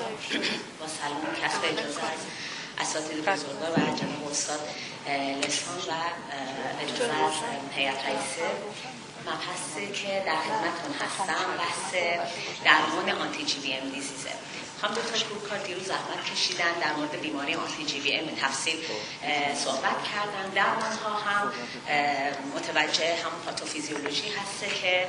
با سلام کسب اجازه از اساتید بزرگوار و جناب استاد لسان و اجازه از هیئت رئیسه، مبحثی که در خدمتتون هستم بحث درمان آنتی جی وی ام دیزیزه. هم دو تا گروه کار دیروز زحمت کشیدن در مورد بیماری آنتی جی وی ام به تفصیل صحبت کردن. درمان‌ها هم متوجه همون پاتوفیزیولوژی هسته که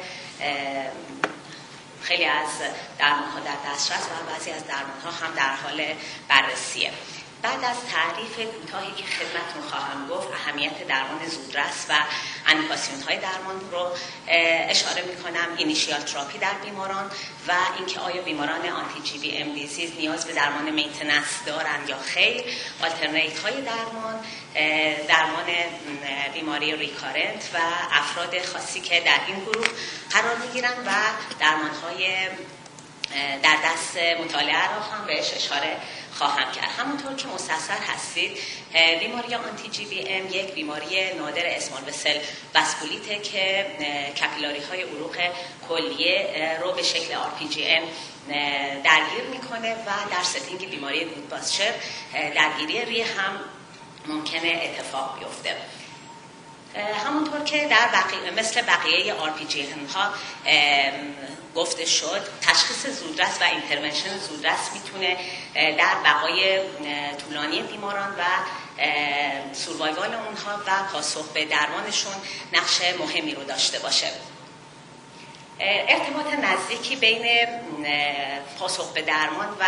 خیلی از درمان‌ها در دسترس و بعضی از درمان‌ها هم در حال بررسیه. بعد از تعریف کوتاهی که خدمتتون خواهم گفت، اهمیت درمان زودرس و اندیکاسیون‌های درمان رو اشاره می‌کنم، اینیشیال تراپی در بیماران و اینکه آیا بیماران آنتی جی وی ام دیزیز نیاز به درمان مینتیننس دارند یا خیر، آلترنیت‌های درمان بیماری ریکارنت و افراد خاصی که در این گروه قرار می‌گیرند و درمان‌های در دست مطالعه را هم بهش اشاره خواهم کرد. همونطور که مستصحب هستید، بیماری آنتی جی وی ام یک بیماری نادر اسمال وسل واسکولیته که کپیلاری های عروق کلیه رو به شکل RPGN درگیر میکنه و در ستینگ بیماری گودباسچر درگیری ریه هم ممکنه اتفاق بیفته. همونطور که در مثل بقیه RPGN ها گفته شد، تشخیص زودرس و اینترونشن زودرس میتونه در بقای طولانی بیماران و سوروایوال اونها و پاسخ به درمانشون نقش مهمی رو داشته باشه. ارتباط نزدیکی بین پاسخ به درمان و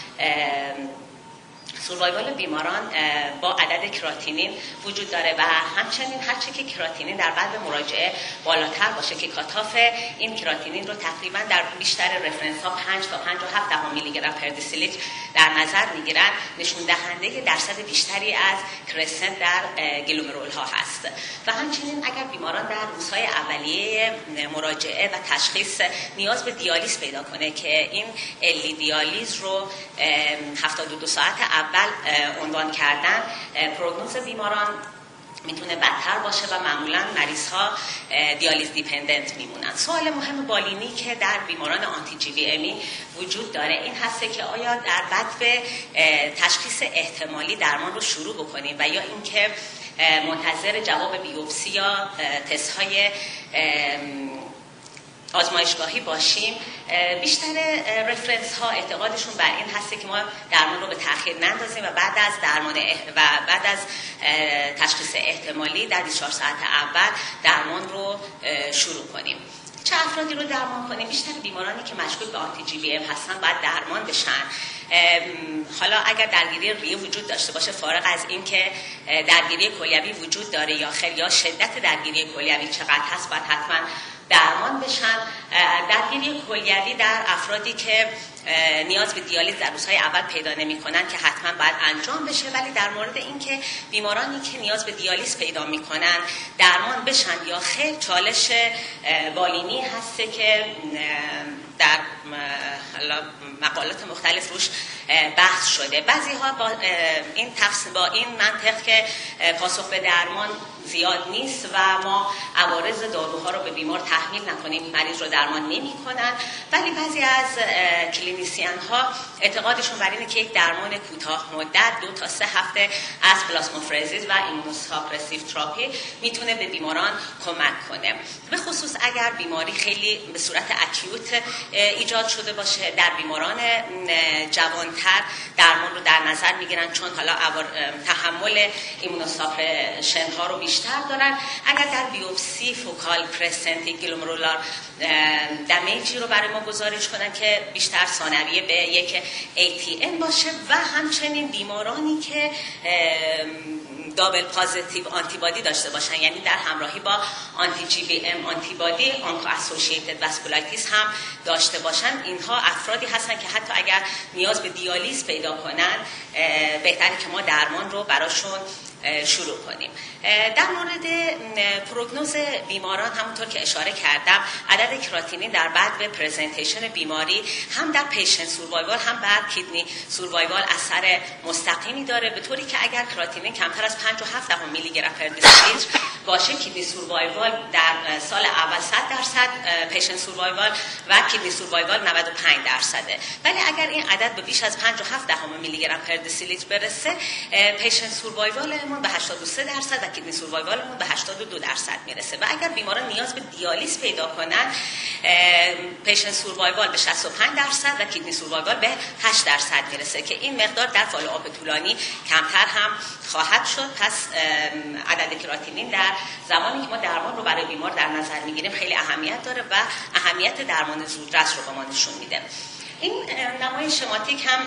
سوروایوال بیماران با عدد کراتینین وجود داره و همچنین هرچه که کراتینین در بعد مراجعه بالاتر باشه که کاتاف این کراتینین رو تقریبا در بیشتر رفرنس ها 5 تا 5.7 میلی گرم پر دسیلیتر در نظر میگیرن، نشون دهنده درصد بیشتری از کرسنت در گلومرول ها هست. و همچنین اگر بیماران در روزهای اولیه مراجعه و تشخیص نیاز به دیالیز پیدا کنه که این الی دیالیز رو 72 ساعت اول عنوان کردن، پروگنوز بیماران میتونه بدتر باشه و معمولا مریض ها دیالیز دیپندنت میمونن. سوال مهم بالینی که در بیماران آنتی جی وی امی وجود داره این هسته که آیا در بدو تشخیص احتمالی درمان رو شروع بکنیم و یا اینکه منتظر جواب بیوپسی یا تست های آزمایشگاهی باشیم. بیشتر رفرنس ها اعتقادشون بر این هسته که ما درمان رو به تأخیر نندازیم و بعد از درمان بعد از تشخیص احتمالی در 24 ساعت اول درمان رو شروع کنیم. چه افرادی رو درمان کنیم؟ بیشتر بیمارانی که مشکوک به آنتی جی وی ام هستن باید درمان بشن. حالا اگر درگیری ریه وجود داشته باشه، فارغ از این که درگیری کلیوی وجود داره یا خیر یا شدت درگیری کلیوی چقدر هست، باید حتما درمان بشن. درگیری کلیوی در افرادی که نیاز به دیالیز در روزهای اول پیدا نمی‌کنن که حتما باید انجام بشه، ولی در مورد اینکه بیمارانی که نیاز به دیالیز پیدا می‌کنن درمان بشن یا خیر، چالش بالینی هسته که در مقالات مختلف روش بحث شده. بعضی‌ها با این منطق که پاسخ به درمان زیاد نیست و ما عوارض داروها رو به بیمار تحمیل نکنیم، مریض رو درمان نمی‌کنن، ولی بعضی از کلینیسیان ها اعتقادشون بر اینه که یک درمان کوتاه مدت 2 تا 3 هفته از پلاسمافرزیز و ایمونوساپرسیو تراپی میتونه به بیماران کمک کنه، به خصوص اگر بیماری خیلی به صورت اکیوت ایجاد شده باشه. در بیماران جوانتر درمان رو در نظر میگیرن چون حالا تحمل ایمونوساپرشن ها رو بیشتر دارن. اگر در بیوپسی فوکال کرسنت گلومرولار دمیجی رو برای ما گزارش کنن که بیشتر ثانویه به یک ATM باشه و همچنین بیمارانی که دابل پازیتیو آنتیبادی داشته باشن، یعنی در همراهی با آنتی جی وی ام آنتیبادی آنکو اسوسییتد واسکولایتیس هم داشته باشن، اینها افرادی هستن که حتی اگر نیاز به دیالیز پیدا کنن بهتره که ما درمان رو براشون شروع کنیم. در مورد پروگنوز بیماران همونطور که اشاره کردم، عدد کراتینین در بعد به پرزنتیشن بیماری هم در پیشنت سوروایوال هم بر کیدنی سوروایوال اثر مستقیمی داره، به طوری که اگر کراتینین کمتر از 5.7 میلی گرم پر دسیلیتر باشه کیدنی سوروایوال در سال اول 100% پیشنت سوروایوال و کیدنی سوروایوال 95%. ولی اگر این عدد به بیش از 5.7 میلی گرم پر دسیلیتر برسه پیشنت سوروایوالمون به 83% و کیدنی سوروایوالمون به 82% میرسه. و اگر بیماران نیاز به دیالیز پیدا کنن پیشنت سوروایوال به 65% و کیدنی سوروایوال به 8% میرسه که این مقدار در فالوآپ طولانی کمتر هم خواهد شد. پس عدد کراتینین در زمانی که ما درمان رو برای بیمار در نظر میگیریم خیلی اهمیت داره و اهمیت درمان زودرس رو به ما نشون میده. این نمای شماتیک هم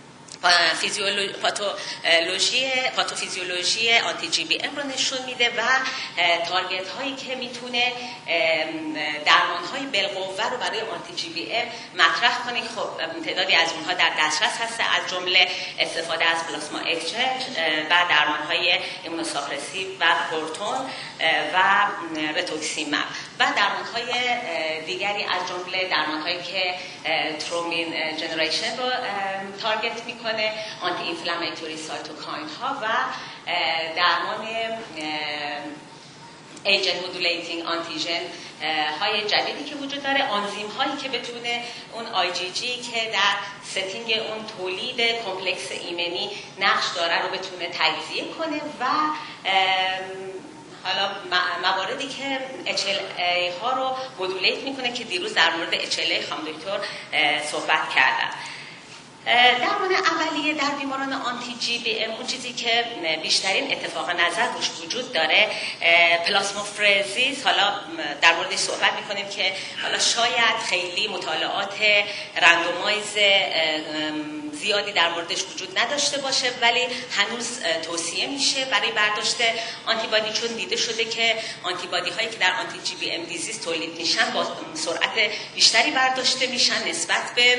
پاتوفیزیولوژی آنتی جی بی ام رو نشون میده و تارگت هایی که میتونه درمان های بالقوه رو برای آنتی جی بی ام مطرح کنه. خب تعدادی از اونها در دسترس هست، از جمله استفاده از پلاسما اکسچنج و درمان های ایمونوساپرسیو و کورتون و رتوکسیماب و درمان های دیگری از جمله درمان هایی که ترومبین جنریشن رو تارگت میکنه، آنتی اینفلامیتوری سایتوکاین ها و درمان ایجنت مودولیتینگ آنتیژن های جدیدی که وجود داره، آنزیم هایی که بتونه اون آی جی جی که در ستینگ اون تولید کمپلکس ایمنی نقش داره رو بتونه تجزیه کنه و حالا مواردی که HLA ها رو مودولیت میکنه که دیروز در مورد HLA خانم دکتر صحبت کردن. درمان اولیه در بیماران آنتی جی بی ام اون چیزی که بیشترین اتفاق نظر روش وجود داره پلاسمافرزیس. حالا در موردش صحبت میکنیم که حالا شاید خیلی مطالعات رندومایز زیادی در موردش وجود نداشته باشه ولی هنوز توصیه میشه برای برداشت آنتیبادی، چون دیده شده که آنتیبادی هایی که در آنتی جی بی ام دیزیز تولید میشن با سرعت بیشتری برداشته میشن نسبت به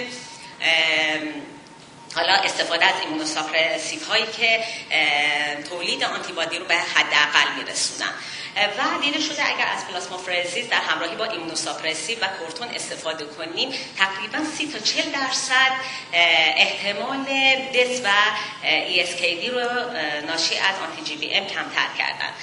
حالا استفاده از ایمونوساپرسیو هایی که تولید آنتیبادی رو به حداقل میرسونن. و دیده شده اگر از پلاسمافرزیس در همراهی با ایمونوساپرسیو و کورتون استفاده کنیم تقریبا 30 تا 40% احتمال دس و ESKD رو ناشی از آنتی جی بی ام کمتر کردن.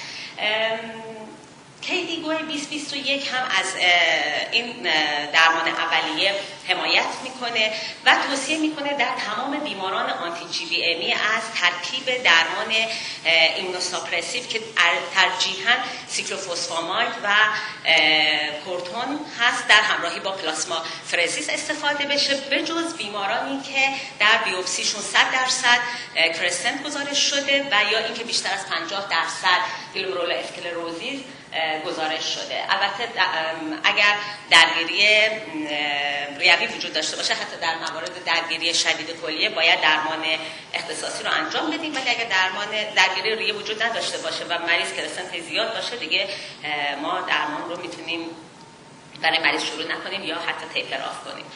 KDIGO 2021 هم از این درمان اولیه حمایت میکنه و توصیه میکنه در تمام بیماران آنتی جی بی امی از ترکیب درمان ایمونوساپرسیو که ترجیحاً سیکلوفوسفاماید و کورتون هست در همراهی با پلاسما فرزیس استفاده بشه، به جز بیمارانی که در بیوپسیشون 100% کرسنت گزارش شده و یا اینکه بیشتر از 50% گلومرول اسکلروزیس گزارش شده. البته اگر درگیری ریوی وجود داشته باشه، حتی در موارد درگیری شدید کلیه باید درمان اختصاصی رو انجام بدیم، ولی اگر درگیری ریوی وجود نداشته باشه و مریض کرسنت زیاد باشه دیگه ما درمان رو میتونیم برای مریض شروع نکنیم یا حتی تیپر آف کنیم.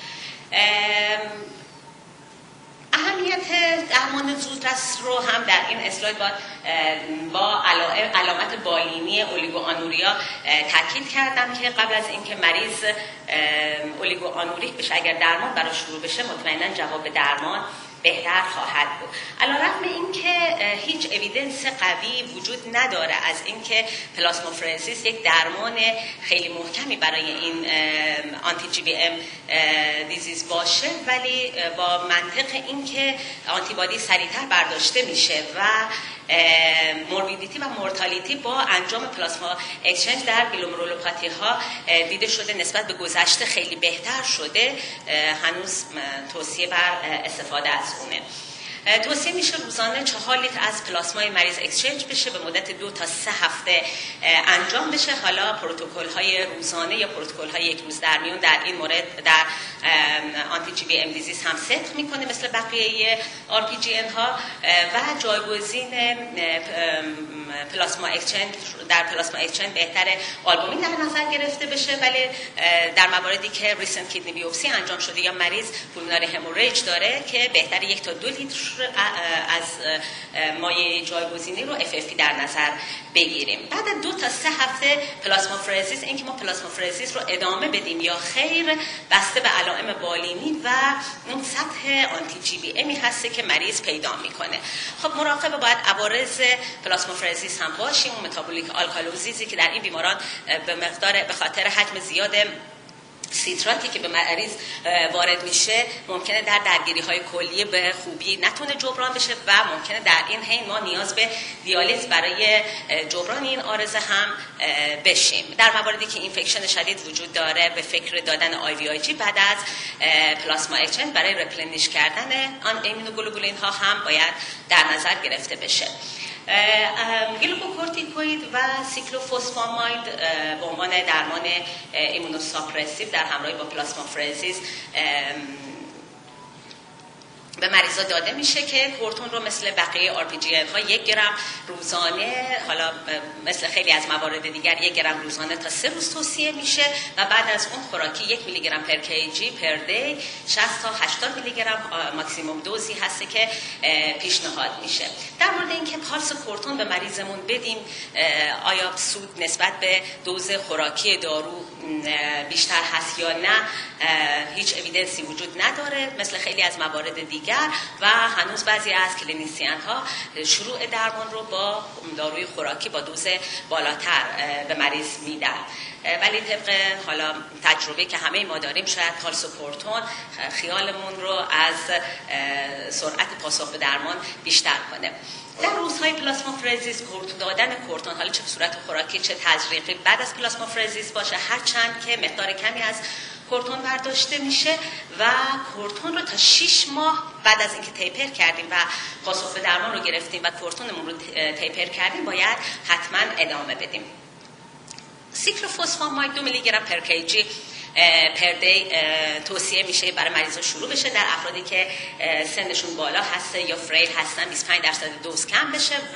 اهمیت درمان زودرس رو هم در این اسلاید با علامت بالینی اولیگوآنوریا تاکید کردم که قبل از اینکه مریض اولیگوآنوریک بشه اگر درمان براش شروع بشه مطمئنا جواب درمان بهتر خواهد بود. علیرغم اینکه هیچ اویدنس قوی وجود نداره از اینکه پلاسمافرزیس یک درمان خیلی محکمی برای این آنتی جی بی ام دیزیز باشه، ولی با منطق اینکه آنتیبادی سریعتر برداشته میشه و موربیدیتی و مورتالیتی با انجام پلاسما اکسچنج در گلومرولوپاتی ها دیده شده نسبت به گذشته خیلی بهتر شده، هنوز توصیه بر استفاده از اونه. توصیه میشه روزانه 4 لیتر از پلاسمای مریض اکسچنج بشه، به مدت 2 تا 3 هفته انجام بشه. حالا پروتکل های روزانه یا پروتکل های یک روز در میون در این مورد در آنتی جی بی ام دیزیز هم صدق میکنه مثل بقیه آر پی جی ان ها و جایگزین پلاسما اکسچنج در پلاسما اکسچنج بهتره آلبومین در نظر گرفته بشه، ولی در مواردی که ریسنت کیدنی بیوپسی انجام شده یا مریض پولمونری هموریج داره که بهتره 1 تا 2 لیتر از مایع جایگزینی رو FFP در نظر بگیریم. بعد از 2 تا 3 هفته پلاسمافرزیس، اینکه ما پلاسمافرزیس رو ادامه بدیم یا خیر بسته به علائم بالینی و اون سطح آنتی جی بی امی هسته که مریض پیدا میکنه. خب مراقب باید عوارض پلاسمافرزیس هم باشیم. اون متابولیک آلکالوزیزی که در این بیماران به خاطر حجم زیاد سیتراتی که به مریض وارد میشه ممکنه در درگیری‌های کلیه به خوبی نتونه جبران بشه و ممکنه در این حین ما نیاز به دیالیز برای جبران این عارضه هم بشیم. در مواردی که اینفکشن شدید وجود داره به فکر دادن IVIG بعد از پلاسما اکسچنج برای رپلنیش کردن آن ایمونوگلوبولین ها هم باید در نظر گرفته بشه. گلوکورتیکوید و سیکلوفوسفاماید به عنوان درمان ایمونوساپرسیو در همراهی با پلاسمافرزیس به مریضا داده میشه که کورتون رو مثل بقیه RPGN ها 1 گرم روزانه، حالا مثل خیلی از موارد دیگر 1 گرم روزانه تا 3 روز توصیه میشه و بعد از اون خوراکی 1 میلی گرم پر کیجی پر دی 60 تا 80 میلی گرم ماکسیموم دوزی هست که پیشنهاد میشه. در مورد اینکه پالس کورتون به مریضمون بدیم آیا سود نسبت به دوز خوراکی دارو بیشتر هست یا نه، هیچ اویدنسی وجود نداره مثل خیلی از موارد دیگر و هنوز بعضی از کلینیسیان ها شروع درمان رو با داروی خوراکی با دوز بالاتر به مریض میدن. ولی طبق حالا تجربه که همه ما داریم شاید پالس کورتون خیالمون رو از سرعت پاسخ به درمان بیشتر کنه. در روزهای پلاسمافرزیس دادن کورتون حالا چه صورت خوراکی چه تزریقی بعد از پلاسمافرزیس باشه، هرچند که مقدار کمی از کورتون برداشته میشه و کورتون رو تا 6 ماه بعد از اینکه تیپر کردیم و پاسخ به درمان رو گرفتیم و کورتونمون رو تیپر کردیم باید حتما ادامه بدیم. سیکلوفوسفاماید 2 میلی گرم پر کیجی پر دی توصیه میشه برای مریضا شروع بشه در افرادی که سنشون بالا هسته یا فریل هستن، 25% دوز کم بشه و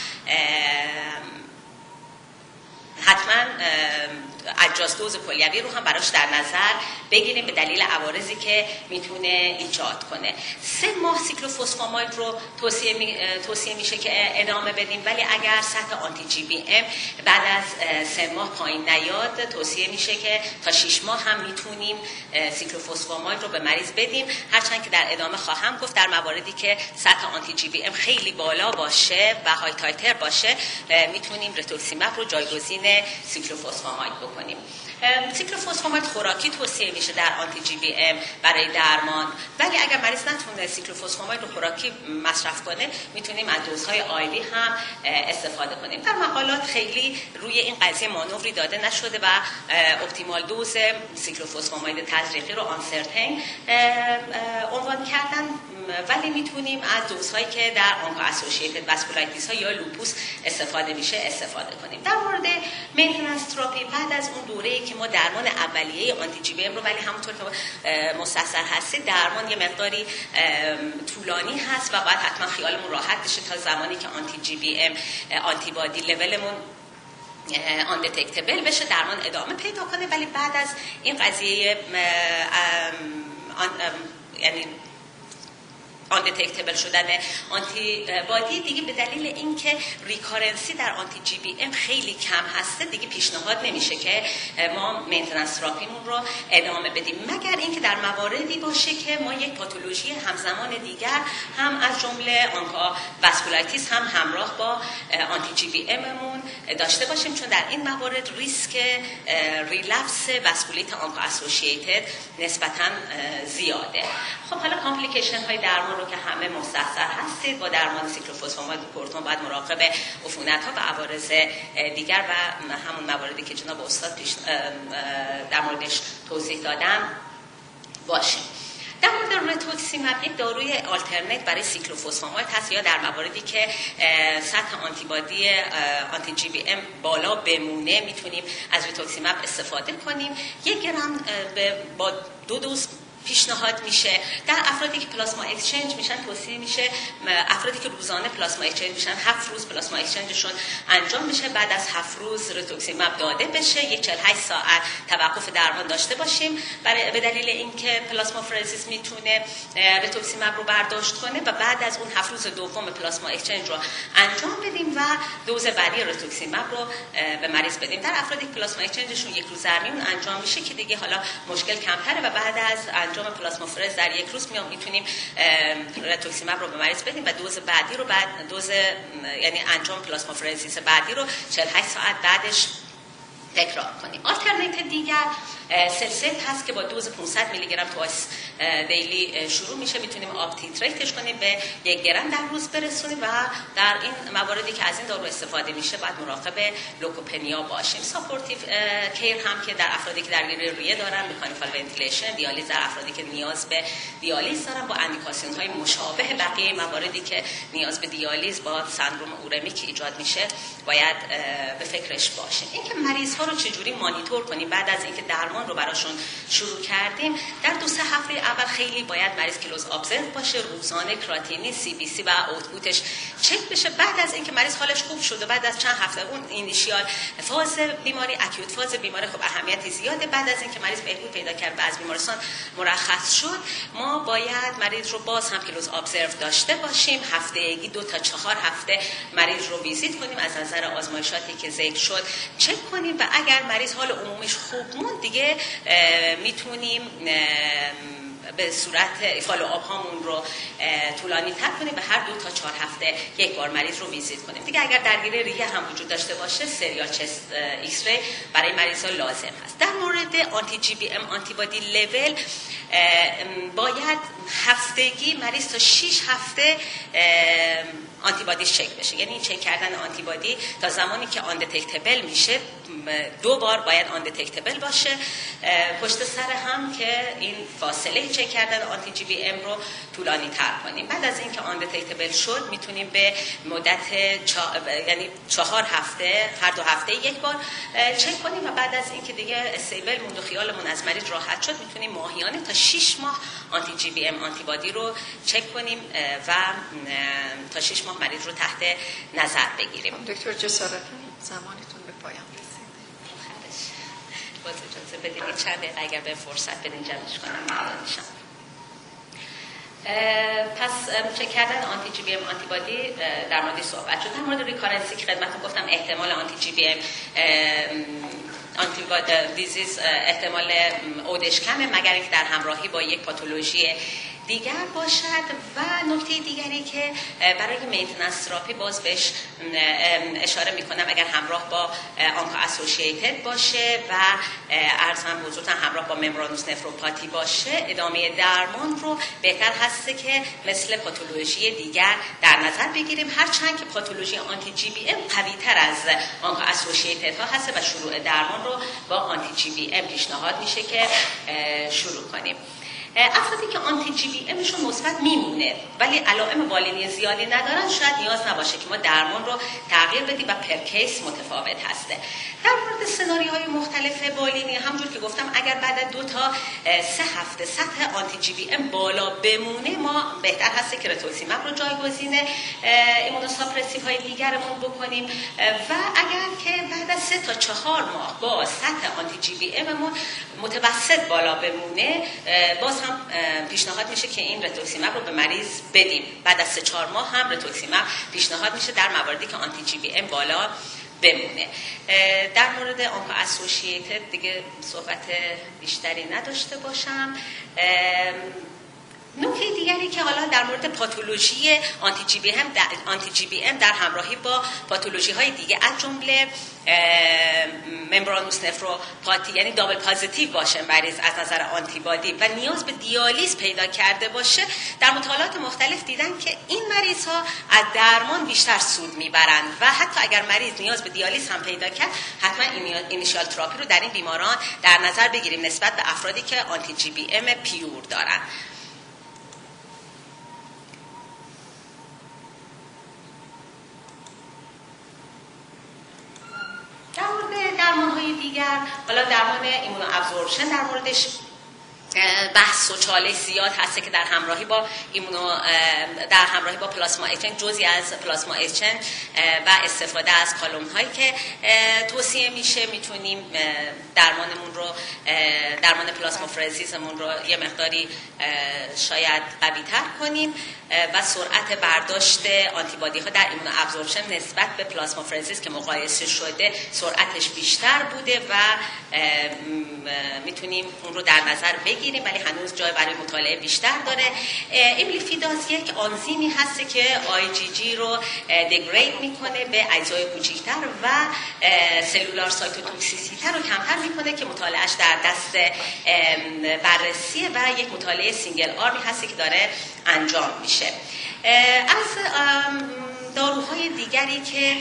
حتما اجاز دوز کلیوی رو هم براش در نظر بگیریم به دلیل عوارضی که میتونه ایجاد کنه. 3 ماه سیکلوفوسفاماید رو توصیه میشه که ادامه بدیم، ولی اگر سطح آنتی جی بی ام بعد از 3 ماه پایین نیاد توصیه میشه که تا 6 ماه هم میتونیم سیکلوفوسفاماید رو به مریض بدیم، هرچند که در ادامه خواهم گفت در مواردی که سطح آنتی جی بی ام خیلی بالا باشه و های تایتر باشه میتونیم رتوکسیماب رو جایگزین سیکلوفوسفاماید بکنیم. سیکلوفوسفاماید خوراکی توصیه میشه در آنتی جی بی ام برای درمان، ولی اگر مریض نتونه سیکلوفوسفاماید رو خوراکی مصرف کنه میتونیم از دوزهای آیوی هم استفاده کنیم. در مقالات خیلی روی این قضیه مانوری داده نشده و اپتیمال دوز سیکلوفوسفاماید تزریقی رو آنسرتین عنوان کردن، ولی میتونیم از دوزهایی که در آنکو اسوسییتد واسکولایتیس ها یا لوپوس استفاده میشه استفاده کنیم. در مورد مینتیننس تراپی بعد از اون دوره‌ای که ما درمان اولیه آنتی جی بی ام رو، ولی همونطور که مستحضر هستید درمان یه مقداری طولانی هست و باید حتما خیالمون راحت بشه تا زمانی که آنتی جی بی ام آنتی بادی لولمون آن دتکتبل بشه درمان ادامه پیدا کنه، ولی بعد از این قضیه یعنی آن دتکتبل شدن آنتی بادی دیگه به دلیل اینکه ریکارنسی در آنتی جی بی ام خیلی کم هسته دیگه پیشنهاد نمیشه که ما مینتیننس تراپیمون رو ادامه بدیم، مگر اینکه در مواردی باشه که ما یک پاتولوژی همزمان دیگر هم از جمله آنکا واسکولایتیس هم همراه با آنتی جی بی اممون داشته باشیم، چون در این موارد ریسک ریلپس واسکولیت آنکا اسوسییتد نسبتاً زیاده. خب حالا کامپلیکیشن های درمان رو که همه مستحضر هستید، با درمان سیکلوفوسفاماید کورتون باید مراقب عفونت ها و عوارض دیگر و همون مواردی که جناب استاد در موردش توضیح دادم باشیم. در مورد رتوکسیماب یک داروی آلترنیت برای سیکلوفوسفاماید هست، یا در مواردی که سطح آنتیبادی آنتی جی بی ام بالا بمونه میتونیم از رتوکسیماب استفاده کنیم. 1 گرم با 2 دوز پیشنهاد میشه. در افرادی که پلاسما اکسچنج میشن توصیه میشه افرادی که روزانه پلاسما اکسچنج میشن 7 روز پلاسما اکسچنجشون انجام میشه، بعد از 7 روز رتوکسیماب داده بشه، یک 48 ساعت توقف درمان داشته باشیم به دلیل اینکه پلاسمافرزیس میتونه رتوکسیماب رو برداشت کنه و بعد از اون 7 روز دوم پلاسما اکسچنج رو انجام بدیم و دوز بعدی رتوکسیماب رو به مریض بدیم. در افرادی که پلاسما اکسچنجشون یک روز در میون انجام میشه که دیگه حالا مشکل کمتره و بعد از انجام پلاسمافرز در یک روز میتونیم رتوکسیماب رو به مریض بدیم و دوز بعدی رو یعنی انجام پلاسمافرزیس بعدی رو 48 ساعت بعدش تکرار کنیم. آلترناتیو دیگر سلسیت هست که با دوز 500 میلی گرم تواس دیلی شروع میشه، میتونیم آب تیتریتش کنیم به 1 گرم در روز برسونیم و در این مواردی که از این دارو استفاده میشه باید مراقب لوکوپنیا باشیم. ساپورتیو کیر هم که در افرادی که درگیری ریه دارن، مکانیکال ونتیلیشن، دیالیز در افرادی که نیاز به دیالیز دارن با اندیکاسیون های مشابه بقیه مواردی که نیاز به دیالیز با سندروم اورمیک ایجاد میشه باید به فکرش باشیم. اینکه مریض ها رو چجوری مانیتور کنیم بعد از اینکه درمان رو براشون شروع کردیم، در 2-3 هفته اول خیلی باید مریض کلوز ابزرو باشه، روزانه کراتینین، سی بی سی و اوتپوتش چک بشه. بعد از اینکه مریض حالش خوب شده، بعد از چند هفته اون اینیشیال فاز بیماری، اکیوت فاز بیماری خب اهمیتی زیاده، بعد از اینکه مریض بهبود پیدا کرد و از بیمارستان مرخص شد، ما باید مریض رو باز هم کلوز ابزرو داشته باشیم. هفتگی 2 تا 4 هفته مریض رو ویزیت کنیم، از نظر آزمایشاتی که ذکر شد چک کنیم و اگر مریض حال عمومیش خوب موند دیگه میتونیم به صورت فالو آپ هامون رو طولانی تر کنیم و هر 2 تا 4 هفته یک بار مریض رو ویزیت کنیم. دیگه اگر درگیری ریه هم وجود داشته باشه سریال چست ایکس ری برای مریض ها لازم هست. در مورد آنتی جی بی ام آنتی بادی لول باید هفتگی مریض تا 6 هفته آنتی بادی چک بشه، یعنی چک کردن آنتی بادی تا زمانی که آن دتکتبل میشه 2 بار باید آن دتکتبل باشه پشت سر هم که این فاصله چک کردن آنتی جی بی ام رو طولانی تر کنیم. بعد از اینکه آن دتکتبل شد میتونیم به مدت یعنی 4 هفته هر 2 هفته یک بار چک کنیم و بعد از اینکه دیگه استیبل موند و خیالمون از مریض راحت شد میتونیم ماهیانه تا 6 ماه آنتی جی بی ام آنتی بادی رو چک کنیم و تا 6 ماه مریض رو تحت نظر بگیریم. دکتر جسارت زمانتون به پایان رسید. باز اجازه بدید چند دقیقه اگر به فرصت بدین جمعش کنم. پس چک کردن آنتی جی بی ام آنتی بادی در مورد صحبت شد. در مورد ریکارنسی که خدمتتون گفتم احتمال آنتی جی بی ام آنتی بادی دیزیز احتمال اودش کمه مگر اینکه در همراهی با یک پاتولوژی دیگر باشد. و نکته دیگری که برای مینتیننس تراپی باز بهش اشاره میکنم اگر همراه با آنکو اسوسییتد باشه و ارزم حضورتون همراه با ممبرانوس نفروپاتی باشه ادامه درمان رو بهتر هسته که مثل پاتولوژی دیگر در نظر بگیریم، هرچند که پاتولوژی آنتی جی بی ام قوی تر از آنکو اسوسییتد ها هست و شروع درمان رو با آنتی جی بی ام پیشنهاد میشه که شروع کنیم. افرادی که آنتی جی بی امشون مثبت میمونه ولی علائم بالینی زیادی ندارن شاید نیاز نباشه که ما درمان رو تغییر بدیم و پر کیس متفاوت هسته. در مورد سناریوهای مختلف بالینی همونجور که گفتم اگر بعد از 2 تا 3 هفته سطح آنتی جی بی ام بالا بمونه ما بهتر هسته که رتوکسیماب رو جایگزین ایمونوساپرسیو های دیگرمون بکنیم و اگر که بعد از 3 تا 4 ماه با سطح آنتی جی بی اممون متوسط بالا بمونه باز هم پیشنهاد میشه که این رتوکسیماب رو به مریض بدیم. بعد از 3-4 ماه هم رتوکسیماب پیشنهاد میشه در مواردی که آنتی جی بی ام بالا بمونه. در مورد آنکو اسوسییتد دیگه صحبت بیشتری نداشته باشم. نکته دیگری که حالا در مورد پاتولوژی آنتی جی بی ام در همراهی با پاتولوژی های دیگه از جمله ممبرانوس نفروپاتی یعنی دابل پازیتیو باشه مریض از نظر آنتی بادی و نیاز به دیالیز پیدا کرده باشه، در مطالعات مختلف دیدن که این مریض ها از درمان بیشتر سود میبرند و حتی اگر مریض نیاز به دیالیز هم پیدا کرد حتما اینیشیال تراپی رو در این بیماران در نظر بگیریم نسبت به افرادی که آنتی جی بی ام پیور دارن. در مورد درمان‌های دیگر، حالا درمان ایمونو ابزوربشن در موردش بحث و چالش زیاد هست که در همراهی با پلاسما اکسچنج، جزئی از پلاسما اکسچنج و استفاده از کالوم هایی که توصیه میشه، میتونیم درمان پلاسمافرزیسمون رو یه مقداری شاید قوی تر کنیم و سرعت برداشت آنتیبادی ها در ایمون ابزوربشن نسبت به پلاسمافرزیس که مقایسه شده سرعتش بیشتر بوده و میتونیم اون رو در نظر بگیریم، ولی هنوز جای برای مطالعه بیشتر داره. ایبلیفیداز یک آنزیمی هست که IgG رو دگرید میکنه به اجزای کوچیکتر و سلولار سایتوتوکسیسیته رو کمتر میکنه که مطالعهش در دست بررسیه و یک مطالعه سینگل آرمی هست که داره انجام میشه. از داروهای دیگری که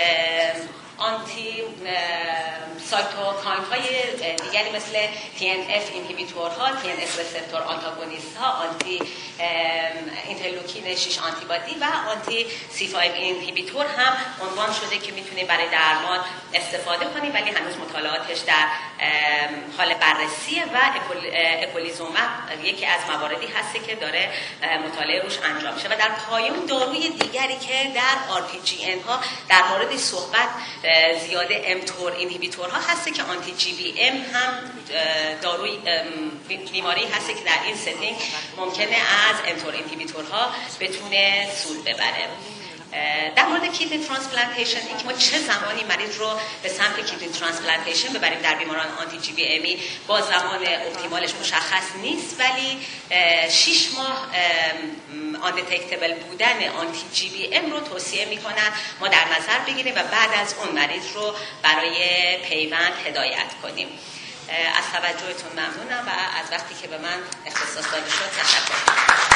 آنتی سایتوکاین های دیگری مثل TNF اینهیبیتور ها، TNF رسپتور آنتاگونیست ها، آنتی اینترلوکین 6 آنتیبادی و آنتی C5 اینهیبیتور هم عنوان شده که میتونیم برای درمان استفاده کنیم، ولی هنوز مطالعاتش در حال بررسیه و اکولیزومب یکی از مواردی هست که داره مطالعه روش انجام میشه. و در پایان داروی دیگری که در RPGN ها در مورد صحبت زیاده امتور اینهیبیتورها هست که آنتی GBM هم داروی بیماری هست که در این ستینگ ممکنه از امتور اینهیبیتورها بتونه سود ببره. در مورد کیدنی ترانسپلانتیشن، اینکه ما چه زمانی مریض رو به سمت کیدنی ترانسپلانتیشن ببریم در بیماران آنتی جی بی امی، با زمان اپتیمالش مشخص نیست، ولی 6 ماه آن دیتکتبل بودن آنتی جی بی ام رو توصیه میکنن ما در نظر بگیریم و بعد از اون مریض رو برای پیوند هدایت کنیم. از توجهتون ممنونم و از وقتی که به من اختصاص داده شد تشکر.